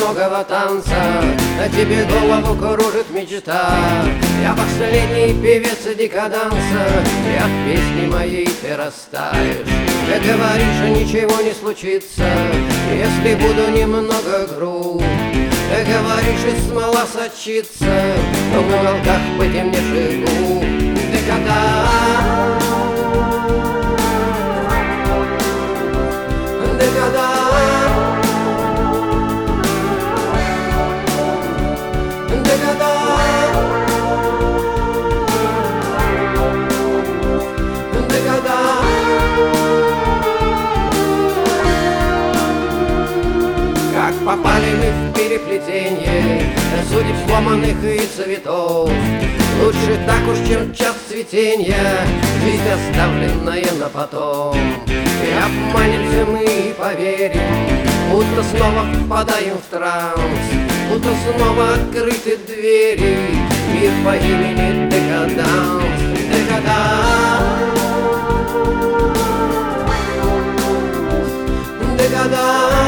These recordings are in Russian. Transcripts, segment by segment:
одинокого танца, на тебе голову кружит мечта. Я последний певец декаданса, и от песни моей ты растаешь. Ты говоришь, ничего не случится, если буду немного груб. Ты говоришь, и смола сочится в уголках потемневших губ. Декаданс, как попали мы в переплетение судеб сломанных и цветов. Лучше так уж, чем час цветения, жизнь оставленная на потом. И обманемся мы и поверим, будто снова впадаем в транс, будто снова открыты двери. Мир по имени Декаданс, Декаданс, Декаданс.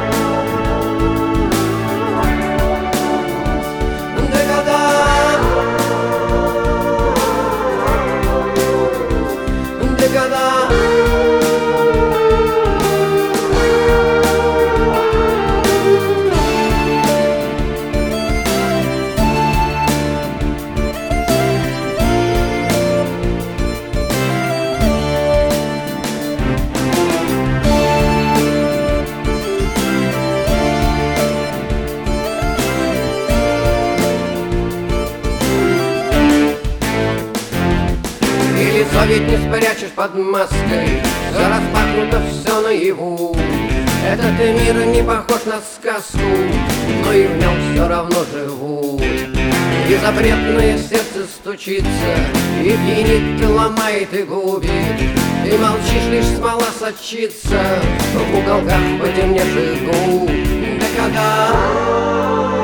Лицо ведь не спрячешь под маской, все распахнуто, все наяву. Этот мир не похож на сказку, но и в нем все равно живут. И запретное сердце стучится, и пьянит, ломает и губит. Ты молчишь, лишь смола сочится в уголках потемневших губ. Декаданс.